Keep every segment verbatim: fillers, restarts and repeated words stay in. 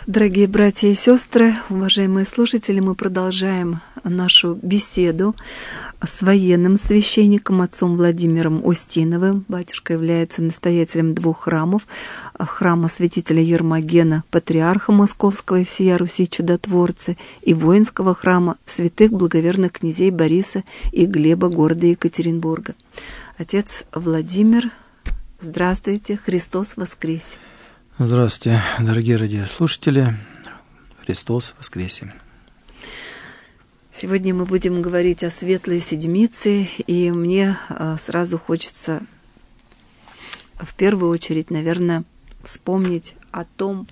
Дорогие братья и сестры, уважаемые слушатели, мы продолжаем нашу беседу с военным священником, отцом Владимиром Устиновым. Батюшка является настоятелем двух храмов: храма святителя Ермогена, патриарха Московского и всея Руси чудотворцы, и воинского храма святых благоверных князей Бориса и Глеба города Екатеринбурга. Отец Владимир, здравствуйте, Христос воскресе! Здравствуйте, дорогие радиослушатели, Христос воскресе! Сегодня мы будем говорить о Светлой Седмице, и мне сразу хочется в первую очередь, наверное, вспомнить о том,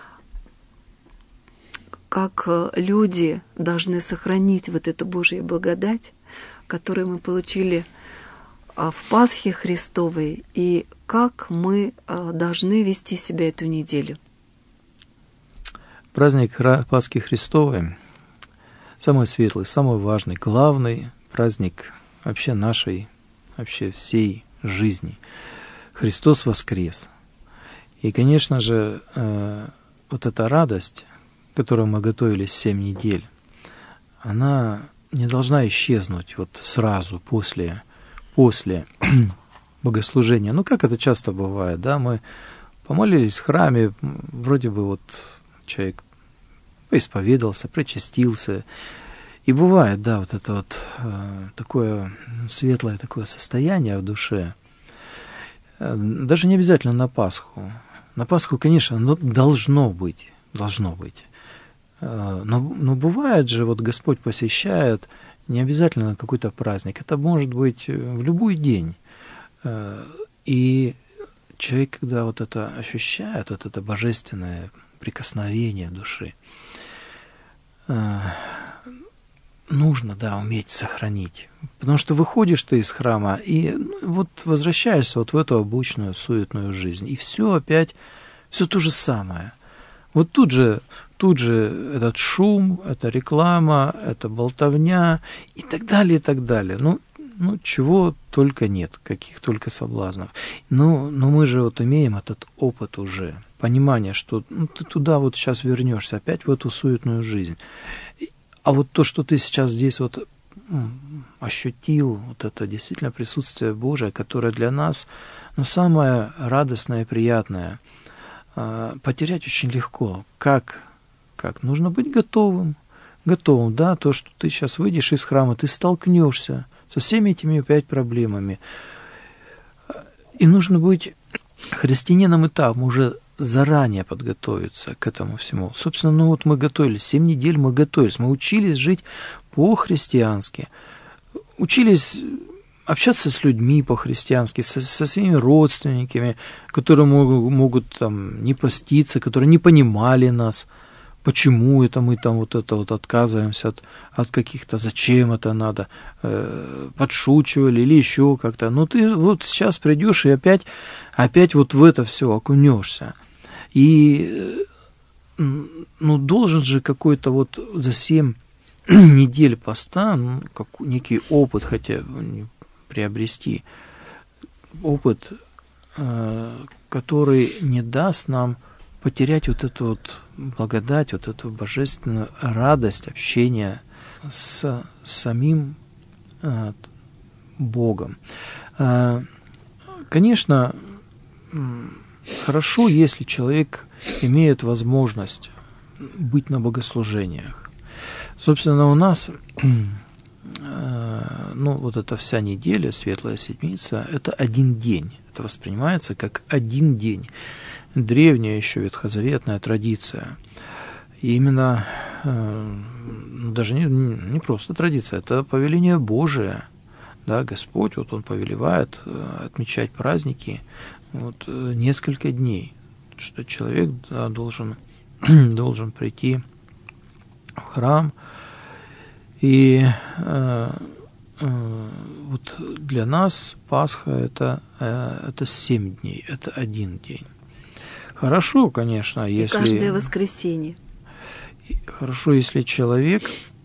как люди должны сохранить вот эту Божью благодать, которую мы получили в Пасхе Христовой, и как мы должны вести себя эту неделю. Праздник Пасхи Христовой самый светлый, самый важный, главный праздник вообще нашей, вообще всей жизни. Христос воскрес. И, конечно же, вот эта радость, которую мы готовили семь недель, она не должна исчезнуть вот сразу после после богослужения. Ну, как это часто бывает, да, мы помолились в храме, вроде бы вот человек поисповедался, причастился, и бывает, да, вот это вот э, такое светлое такое состояние в душе. Даже не обязательно на Пасху. На Пасху, конечно, оно должно быть, должно быть. Э, но, но бывает же, вот Господь посещает не обязательно на какой-то праздник. Это может быть в любой день. И человек, когда вот это ощущает, вот это божественное прикосновение души, нужно, да, уметь сохранить. Потому что выходишь ты из храма и вот возвращаешься вот в эту обычную, суетную жизнь. И все опять, все то же самое. Вот тут же Тут же этот шум, это реклама, это болтовня и так далее, и так далее. Ну, ну чего только нет, каких только соблазнов. Но, но мы же вот имеем этот опыт уже, понимание, что ну, ты туда вот сейчас вернешься, опять в эту суетную жизнь. А вот то, что ты сейчас здесь вот ощутил, вот это действительно присутствие Божие, которое для нас ну, самое радостное и приятное, потерять очень легко. Как? Как? Нужно быть готовым. Готовым, да, то, что ты сейчас выйдешь из храма, ты столкнешься со всеми этими опять проблемами. И нужно быть христианином и там уже заранее подготовиться к этому всему. Собственно, ну вот мы готовились, семь недель мы готовились, мы учились жить по-христиански, учились общаться с людьми по-христиански, со, со своими родственниками, которые могут, могут там не поститься, которые не понимали нас. Почему это мы там вот это вот отказываемся от, от каких-то, зачем это надо, э, подшучивали или еще как-то. Ну ты вот сейчас придешь и опять, опять вот в это все окунешься. И ну должен же какой-то вот за семь недель поста, ну, как, некий опыт хотя бы приобрести, опыт, э, который не даст нам потерять вот эту вот благодать, вот эту божественную радость общения с самим э, Богом. Э, конечно, хорошо, если человек имеет возможность быть на богослужениях. Собственно, у нас э, ну, вот эта вся неделя, Светлая Седмица, это один день. Это воспринимается как один день. Древняя еще ветхозаветная традиция. И именно, э, даже не, не просто традиция, это повеление Божие. Да, Господь, вот Он повелевает э, отмечать праздники вот, э, несколько дней. Что человек да, должен, должен прийти в храм. И э, э, вот для нас Пасха это, э, это семь дней, это один день. Хорошо, конечно, если... И каждое воскресенье. Хорошо, если человек,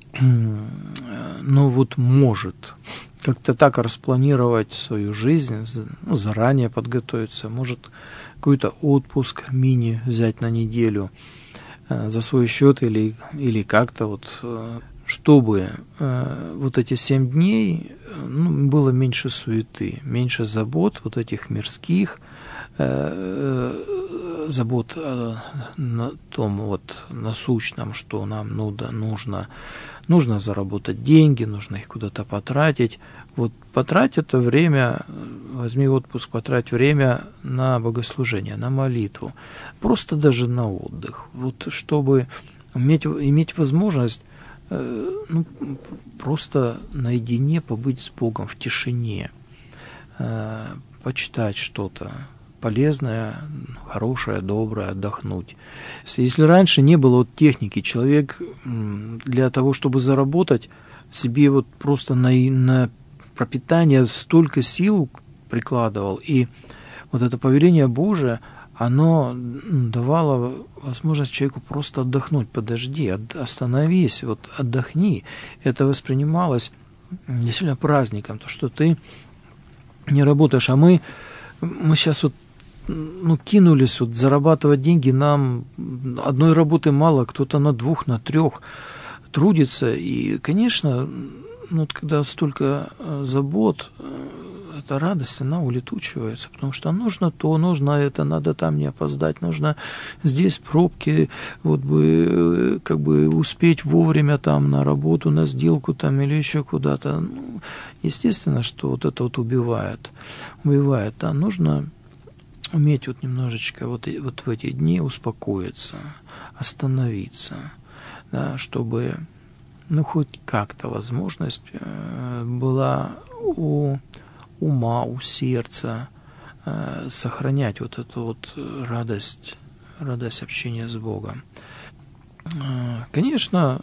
ну вот может как-то так распланировать свою жизнь, ну, заранее подготовиться, может какой-то отпуск мини взять на неделю, за свой счет или, или как-то вот, чтобы вот эти семь дней, ну, было меньше суеты, меньше забот вот этих мирских, забот на том вот насущном, что нам нужно, нужно заработать деньги, нужно их куда-то потратить. Вот потрать это время, возьми отпуск, потрать время на богослужение, на молитву, просто даже на отдых. Вот чтобы иметь, иметь возможность ну, просто наедине побыть с Богом в тишине, почитать что-то полезное, хорошее, доброе, отдохнуть. Если раньше не было вот техники, человек для того, чтобы заработать себе вот просто на, на пропитание столько сил прикладывал, и вот это повеление Божие, оно давало возможность человеку просто отдохнуть. Подожди, остановись, вот отдохни. Это воспринималось действительно праздником, то, что ты не работаешь, а мы, мы сейчас вот ну, кинулись вот зарабатывать деньги, нам одной работы мало, кто-то на двух, на трех трудится, и, конечно, ну, вот когда столько забот, эта радость, она улетучивается, потому что нужно то, нужно это, надо там не опоздать, нужно здесь пробки, вот бы, как бы успеть вовремя там на работу, на сделку там или еще куда-то. Ну, естественно, что вот это вот убивает, убивает, да, нужно уметь вот немножечко вот, вот в эти дни успокоиться, остановиться, да, чтобы, ну, хоть как-то возможность была у ума, у сердца э, сохранять вот эту вот радость, радость общения с Богом. Э, конечно,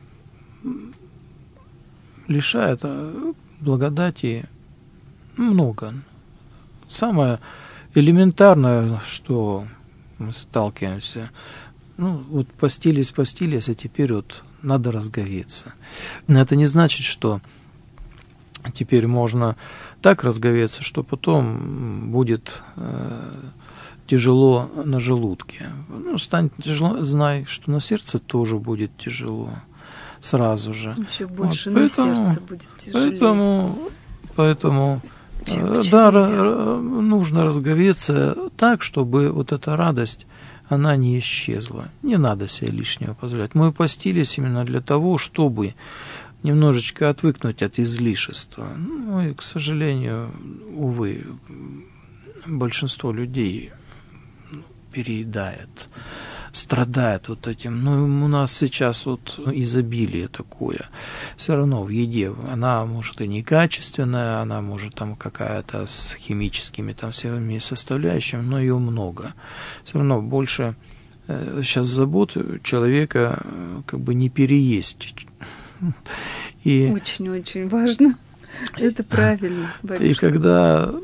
лишает благодати много. Самое элементарное, что мы сталкиваемся, ну, вот постились, постились, а теперь вот надо разговеться. Но это не значит, что теперь можно так разговеться, что потом будет э, тяжело на желудке. Ну, станет тяжело, знай, что на сердце тоже будет тяжело сразу же. Еще больше вот, на поэтому, сердце будет тяжелее. Поэтому, поэтому Чем да, нужно разговеться так, чтобы вот эта радость, она не исчезла. Не надо себе лишнего позволять. Мы постились именно для того, чтобы немножечко отвыкнуть от излишества. Ну и, к сожалению, увы, большинство людей переедает, страдает вот этим. Но у нас сейчас вот изобилие такое. Все равно в еде она может и некачественная, она может там какая-то с химическими там всеми составляющими, но ее много. Все равно больше сейчас забот человека как бы не переесть. И очень-очень важно. Это правильно, батюшка. И когда,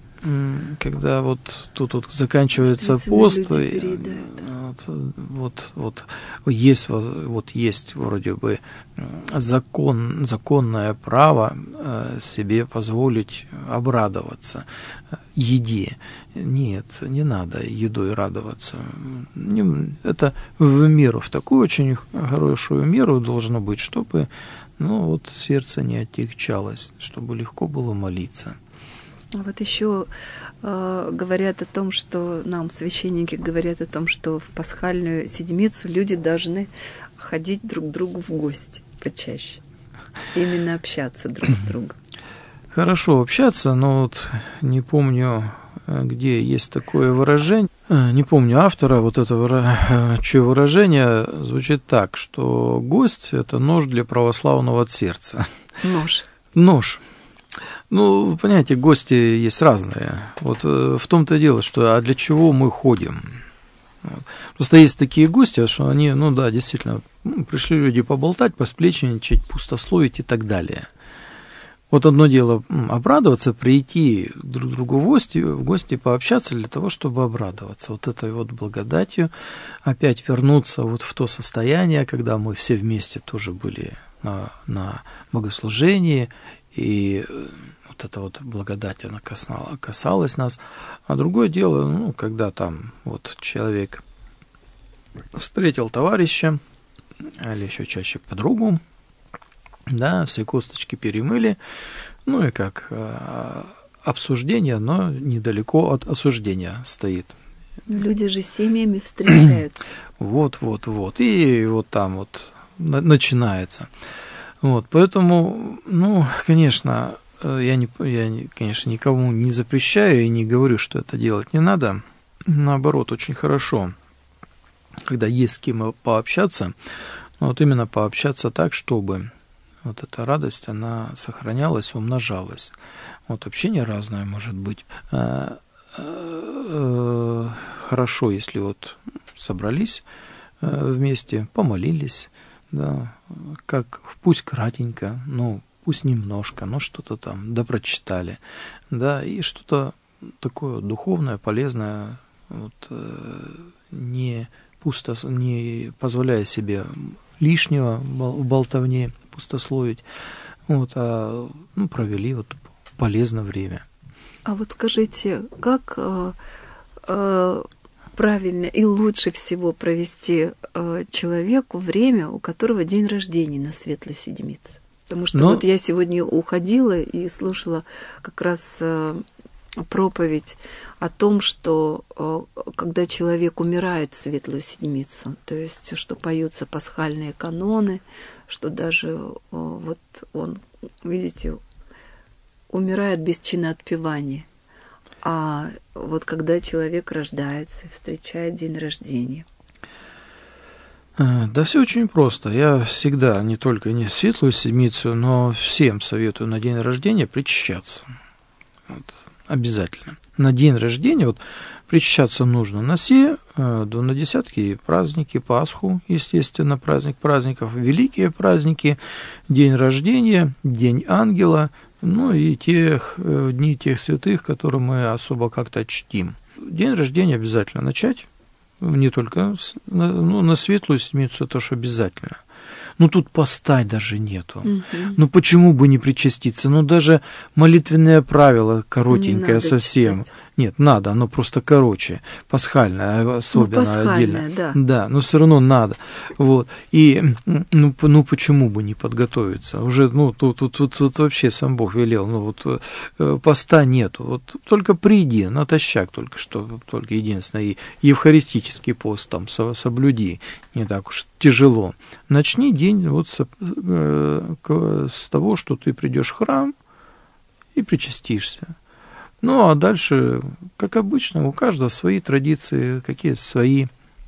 когда вот тут вот заканчивается пост, вот, вот, вот есть, вот есть вроде бы закон, законное право себе позволить обрадоваться еде. Нет, не надо едой радоваться. Это в меру, в такую очень хорошую меру должно быть, чтобы, ну, вот сердце не отягчалось, чтобы легко было молиться. А вот еще э, говорят о том, что нам, священники, говорят о том, что в пасхальную седмицу люди должны ходить друг к другу в гости почаще. Именно общаться друг с другом. Хорошо общаться, но вот не помню, где есть такое выражение, не помню автора, вот это чье выражение звучит так, что гость – это нож для православного сердца. Нож. Нож. Ну, понимаете, гости есть разные. Вот в том-то и дело, что а для чего мы ходим? Вот. Просто есть такие гости, что они, ну да, действительно, ну, пришли люди поболтать, посплечничать, пустословить и так далее. Вот одно дело обрадоваться, прийти друг к другу в гости, в гости пообщаться для того, чтобы обрадоваться вот этой вот благодатью, опять вернуться вот в то состояние, когда мы все вместе тоже были на, на богослужении, и вот эта вот благодать, она касала, касалась нас. А другое дело, ну, когда там вот человек встретил товарища, или еще чаще подругу, да, все косточки перемыли, ну и как э, обсуждение, но недалеко от осуждения стоит. Люди же семьями встречаются. Вот, вот, вот, и вот там вот на- начинается. Вот, поэтому, ну, конечно, я, не, я, не, конечно, никому не запрещаю и не говорю, что это делать не надо. Наоборот, очень хорошо, когда есть с кем пообщаться, вот именно пообщаться так, чтобы вот эта радость, она сохранялась, умножалась. Вот общение разное может быть. Хорошо, если вот собрались вместе, помолились, да, как пусть кратенько, ну, пусть немножко, но что-то там допрочитали, да, и что-то такое духовное, полезное, вот, не пусто, не позволяя себе лишнего в болтовне пустословить, вот, а ну, провели вот полезно время. А вот скажите, как э, э, правильно и лучше всего провести э, человеку время, у которого день рождения на Светлой Седмице? Потому что Но... вот я сегодня уходила и слушала как раз э, проповедь о том, что э, когда человек умирает в Светлую Седмицу, то есть что поются пасхальные каноны, что даже э, вот он, видите, умирает без чина отпевания. А вот когда человек рождается, встречает день рождения. Да все очень просто. Я всегда, не только не Светлую Седмицу, но всем советую на день рождения причащаться. Вот, обязательно. На день рождения вот, причащаться нужно на все, на десятки праздники, Пасху, естественно, праздник праздников, великие праздники, день рождения, день ангела, ну и тех дни тех святых, которые мы особо как-то чтим. День рождения обязательно начать, не только ну, на Светлую Седмицу, это уж обязательно. Ну, тут поста даже нету. Угу. Ну, почему бы не причаститься? Ну, даже молитвенное правило коротенькое совсем. Читать. Нет, надо, оно просто короче. Пасхальное особенно ну, пасхальное, отдельно. Да. Да, но все равно надо. Вот. И, ну, ну, почему бы не подготовиться? Уже, ну, тут, тут, тут, тут вообще сам Бог велел. Ну, вот поста нету. Вот только приди, натощак только что, только единственное. И евхаристический пост там соблюди. Не так уж тяжело. Начни день вот с, э, с того, что ты придешь в храм и причастишься. Ну, а дальше, как обычно, у каждого свои традиции, какие-то свои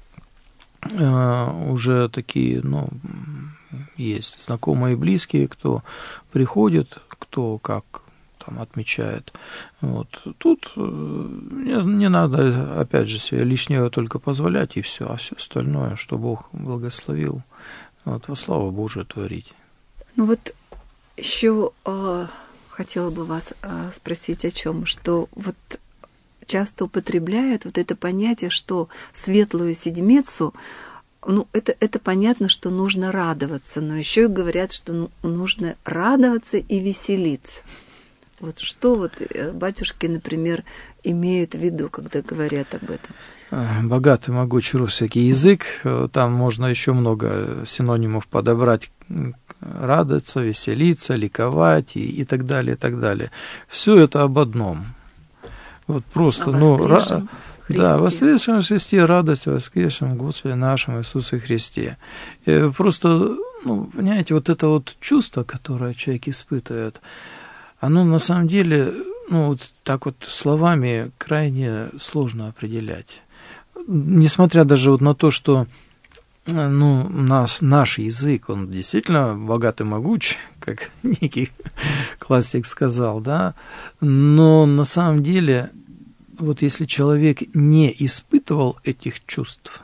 э, уже такие, ну, есть знакомые и близкие, кто приходит, кто как там отмечает. Вот. Тут не, не надо, опять же, себе лишнего только позволять, и все, а все остальное, что Бог благословил, вот, во славу Божию творить. Ну вот еще э, хотела бы вас э, спросить о чем, что вот часто употребляют вот это понятие, что Светлую Седмицу, ну, это, это понятно, что нужно радоваться, но еще и говорят, что нужно радоваться и веселиться. Вот что вот батюшки, например, имеют в виду, когда говорят об этом? Богатый, могучий русский язык, там можно еще много синонимов подобрать: радоваться, веселиться, ликовать и, и так далее, и так далее. Все это об одном. Вот просто, ну, ра- да, воскресшем Христе, радость о воскресшем Господе нашем Иисусе Христе. И просто, ну, понимаете, вот это вот чувство, которое человек испытывает, оно на самом деле, ну, вот так вот словами крайне сложно определять. Несмотря даже вот на то, что, ну, нас, наш язык, он действительно богат и могуч, как некий классик сказал, да, но на самом деле, вот если человек не испытывал этих чувств,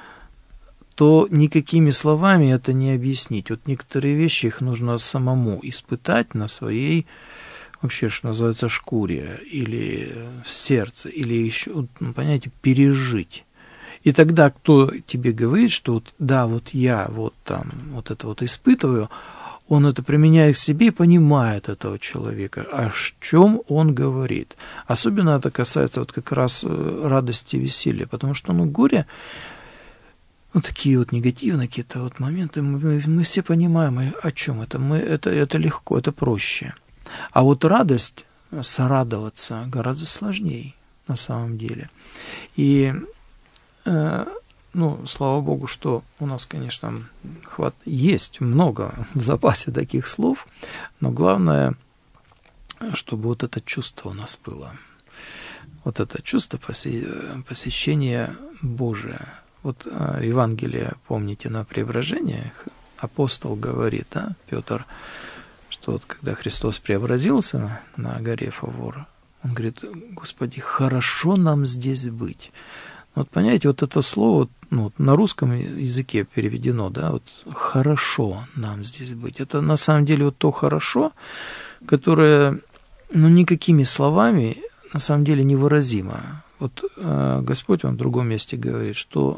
то никакими словами это не объяснить. Вот некоторые вещи, их нужно самому испытать на своей, вообще, что называется, шкуре, или сердце, или еще, ну, понимаете, пережить. И тогда кто тебе говорит, что вот, да, вот я вот там вот это вот испытываю, он это применяет к себе и понимает этого человека, о чем он говорит. Особенно это касается вот как раз радости и веселья, потому что, ну, горе, ну, такие вот негативные какие-то вот моменты, мы, мы все понимаем, о чем это. Мы, это. Это легко, это проще. А вот радость, сорадоваться гораздо сложнее на самом деле. И, э, ну, слава Богу, что у нас, конечно, хват... есть много в запасе таких слов, но главное, чтобы вот это чувство у нас было. Вот это чувство посещения Божия. Вот Евангелие, помните, на преображениях апостол говорит, да, Петр, что вот когда Христос преобразился на горе Фавор, он говорит: Господи, хорошо нам здесь быть. Вот понимаете, вот это слово, ну, на русском языке переведено, да, вот хорошо нам здесь быть. Это на самом деле вот то хорошо, которое, ну, никакими словами на самом деле невыразимо. Вот э, Господь вам в другом месте говорит, что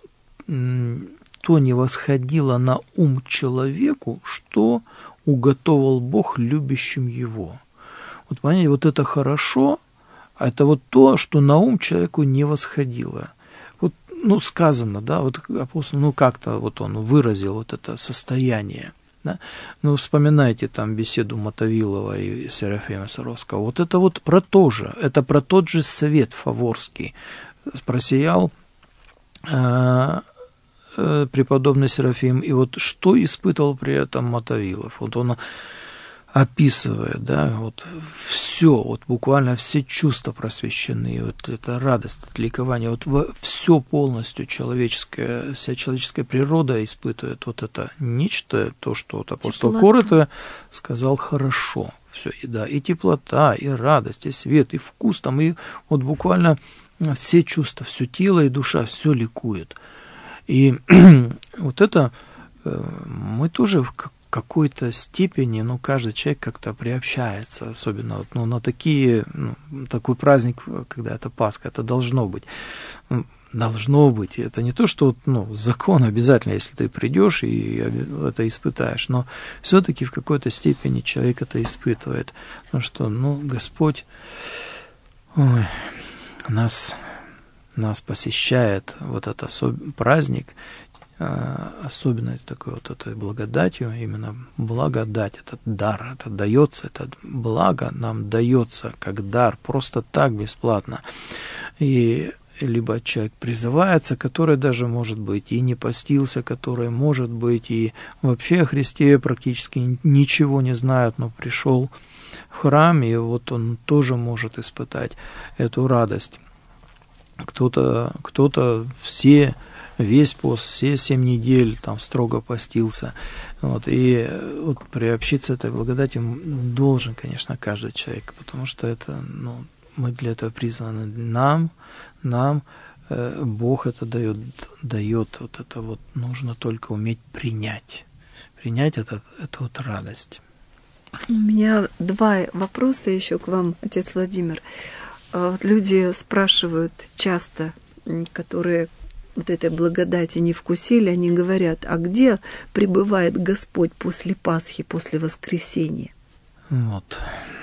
то не восходило на ум человеку, что уготовал Бог любящим его. Вот понимаете, вот это хорошо, а это вот то, что на ум человеку не восходило. Вот, ну, сказано, да, вот апостол, ну, как-то вот он выразил вот это состояние. Да? Ну, вспоминайте там беседу Мотовилова и Серафима Саровского. Вот это вот про то же, это про тот же совет фаворский. Просиял э, э, преподобный Серафим, и вот что испытывал при этом Мотовилов. Вот он описывает, да, вот все, вот буквально все чувства просвещены, вот это радость, это ликование, вот все полностью человеческое, вся человеческая природа испытывает вот это нечто, то, что вот апостол Коротко сказал хорошо, все, и да, и теплота, и радость, и свет, и вкус там, и вот буквально все чувства, все тело и душа, все ликует. И вот это мы тоже в какой-то степени, ну, каждый человек как-то приобщается, особенно вот, ну, на такие, ну, такой праздник, когда это Пасха, это должно быть. Ну, должно быть. Это не то, что, ну, закон обязательно, если ты придешь и это испытаешь, но все-таки в какой-то степени человек это испытывает. Потому что, ну, Господь ой, нас, нас посещает вот этот праздник, особенность такой вот этой благодатью, именно благодать, этот дар, это дается, это благо нам дается как дар, просто так, бесплатно. И либо человек призывается, который даже, может быть, и не постился, который, может быть, и вообще о Христе практически ничего не знает, но пришел в храм, и вот он тоже может испытать эту радость. Кто-то, кто-то все весь пост, все семь недель там строго постился. Вот, и вот приобщиться этой благодати должен, конечно, каждый человек, потому что это, ну, мы для этого призваны. Нам, нам э, Бог это дает, дает вот это вот, нужно только уметь принять. Принять этот, эту вот радость. У меня два вопроса еще к вам, отец Владимир. Вот люди спрашивают часто, которые вот этой благодати не вкусили, они говорят: а где пребывает Господь после Пасхи, после воскресения? Вот.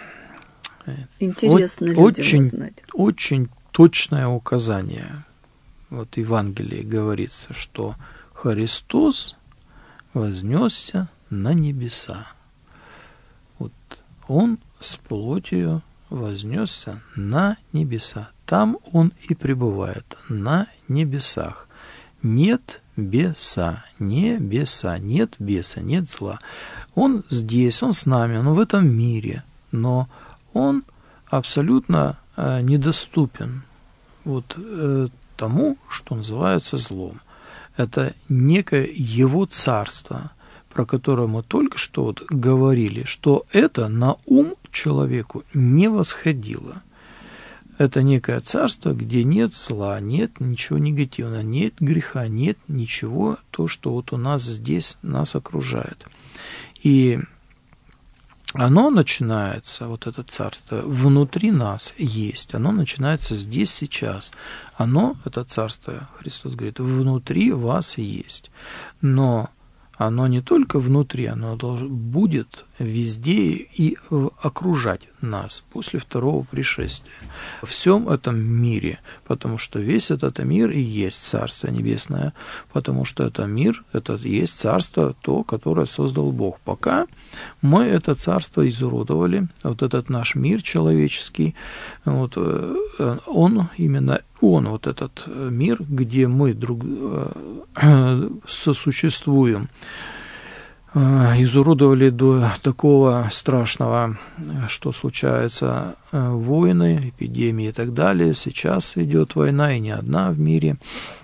Интересно О- людям очень, узнать. Очень точное указание. Вот в Евангелии говорится, что Христос вознесся на небеса. Вот Он с плотью вознесся на небеса. Там Он и пребывает, на небесах. Нет беса, небеса, нет беса, нет зла. Он здесь, Он с нами, Он в этом мире, но Он абсолютно э, недоступен вот э, тому, что называется злом. Это некое Его царство, про которое мы только что вот говорили, что это на ум человеку не восходило. Это некое царство, где нет зла, нет ничего негативного, нет греха, нет ничего, то, что вот у нас здесь нас окружает. И оно начинается, вот это царство, внутри нас есть, оно начинается здесь, сейчас. Оно, это царство, Христос говорит, внутри вас есть. Но оно не только внутри, оно должно, будет везде и окружать нас после второго пришествия. Во всем этом мире, потому что весь этот мир и есть Царство Небесное, потому что это мир, это и есть Царство, то, которое создал Бог. Пока мы это Царство изуродовали, вот этот наш мир человеческий, вот, он именно он, вот этот мир, где мы друг сосуществуем, изуродовали до такого страшного, что случается войны, эпидемии и так далее. Сейчас идет война, и не одна в мире.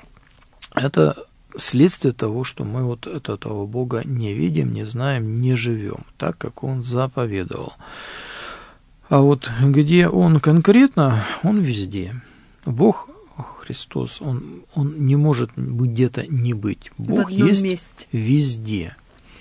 Это следствие того, что мы вот этого Бога не видим, не знаем, не живем так, как Он заповедовал. А вот где Он конкретно, Он везде. Бог, Христос, Он, он не может где-то не быть. Бог есть месте. Везде.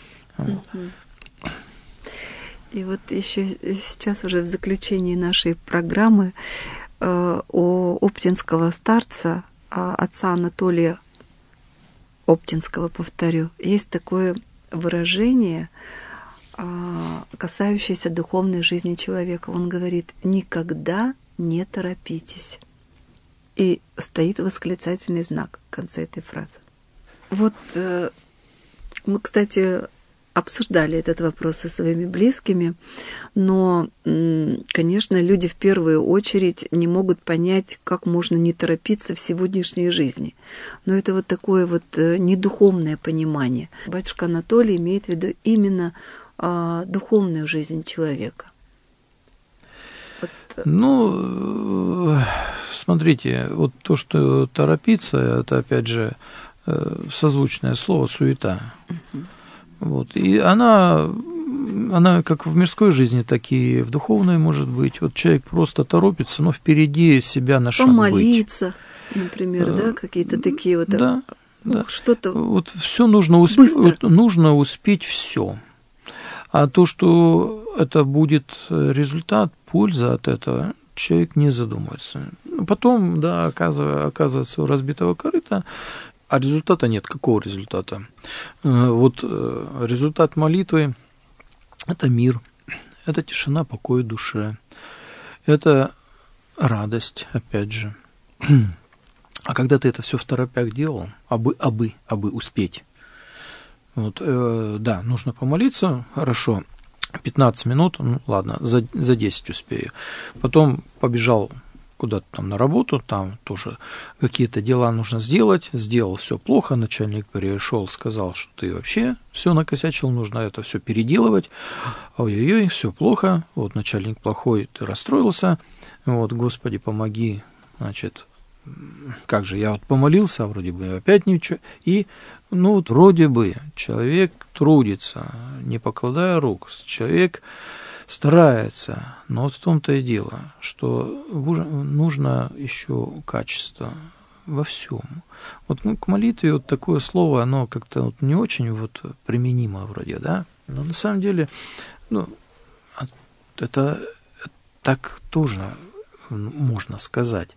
Угу. И вот еще сейчас уже в заключении нашей программы э, у оптинского старца, э, отца Анатолия Оптинского, повторю, есть такое выражение, э, касающееся духовной жизни человека. Он говорит: «Никогда не торопитесь». И стоит восклицательный знак в конце этой фразы. Вот э, мы, кстати, обсуждали этот вопрос со своими близкими, но, конечно, люди в первую очередь не могут понять, как можно не торопиться в сегодняшней жизни. Но это вот такое вот недуховное понимание. Батюшка Анатолий имеет в виду именно а, духовную жизнь человека. Вот. Ну, смотрите, вот то, что торопиться, это, опять же, созвучное слово «суета». Угу. Вот. И она, она как в мирской жизни, так и в духовной может быть. Вот человек просто торопится, но впереди себя на шаг быть. Помолиться, например, да, какие-то такие вот... Да, ну, да. Что-то вот все нужно успеть, вот нужно успеть все. А то, что это будет результат, польза от этого, человек не задумывается. Потом, да, оказывается, оказывается у разбитого корыта, а результата нет. Какого результата? Вот результат молитвы – это мир, это тишина, покой душе, это радость, опять же. А когда ты это все в торопях делал, абы, абы, абы успеть, вот, э, да, нужно помолиться, хорошо, пятнадцать минут, ну ладно, за, за десять успею. Потом побежал куда-то там на работу, там тоже какие-то дела нужно сделать, сделал все плохо, начальник пришел, сказал, что ты вообще все накосячил, нужно это все переделывать, ой-ой-ой, все плохо, вот начальник плохой, ты расстроился, вот, Господи, помоги, значит, как же, я вот помолился, а вроде бы опять ничего, и, ну, вот вроде бы человек трудится, не покладая рук, человек старается, но вот в том-то и дело, что нужно еще качество во всем. Вот к молитве вот такое слово, оно как-то вот не очень вот применимо вроде, да, но на самом деле, ну, это так тоже можно сказать,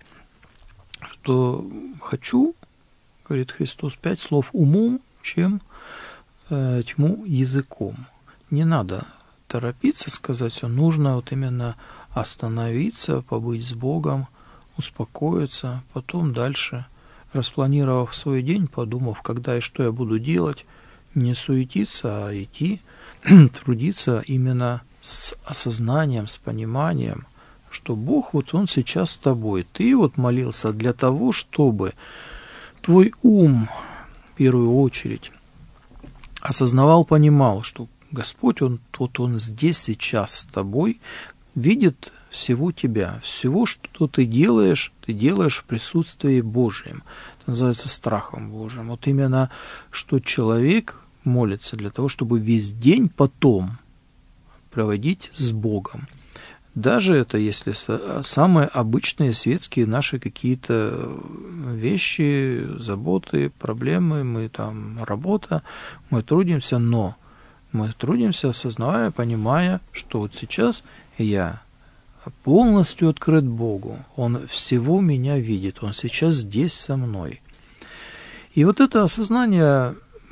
что хочу, говорит Христос, пять слов умом, чем э, тьму языком. Не надо торопиться сказать все, нужно вот именно остановиться, побыть с Богом, успокоиться, потом дальше, распланировав свой день, подумав, когда и что я буду делать, не суетиться, а идти, трудиться именно с осознанием, с пониманием, что Бог, вот Он сейчас с тобой. Ты вот молился для того, чтобы твой ум, в первую очередь, осознавал, понимал, что Господь, Он, вот Он здесь сейчас с тобой, видит всего тебя, всего, что ты делаешь, ты делаешь в присутствии Божьем. Это называется страхом Божьим. Вот именно, что человек молится для того, чтобы весь день потом проводить с Богом. Даже это, если самые обычные светские наши какие-то вещи, заботы, проблемы, мы там, работа, мы трудимся, но мы трудимся, осознавая, понимая, что вот сейчас я полностью открыт Богу, Он всего меня видит, Он сейчас здесь со мной. И вот это осознание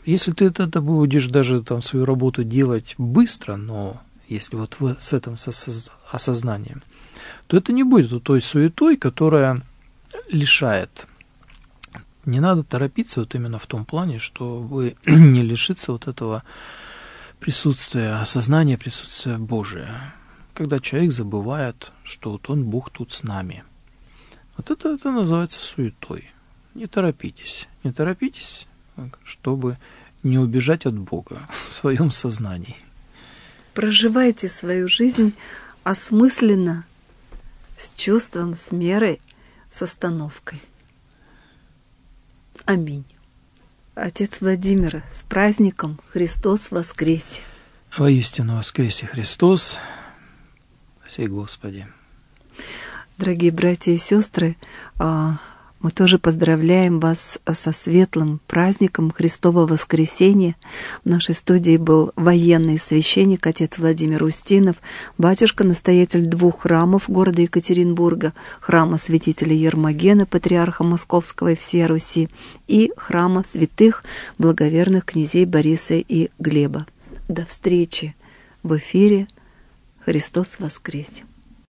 если ты это, это будешь даже там свою работу делать быстро, но если вот в, с этим сос- осознанием, то это не будет той суетой, которая лишает. Не надо торопиться вот именно в том плане, чтобы не лишиться вот этого присутствия, осознания присутствия Божия. Когда человек забывает, что вот он, Бог, тут с нами. Вот это, это называется суетой. Не торопитесь. Не торопитесь, чтобы не убежать от Бога в своем сознании. Проживайте свою жизнь осмысленно, с чувством, с мерой, с остановкой. Аминь. Отец Владимир, с праздником! Христос воскресе! Воистину воскресе Христос! Спаси Господи! Дорогие братья и сестры, мы тоже поздравляем вас со светлым праздником Христова воскресения. В нашей студии был военный священник, отец Владимир Устинов, батюшка-настоятель двух храмов города Екатеринбурга, храма святителя Ермогена, патриарха Московского и всей Руси, и храма святых благоверных князей Бориса и Глеба. До встречи в эфире. Христос воскресе!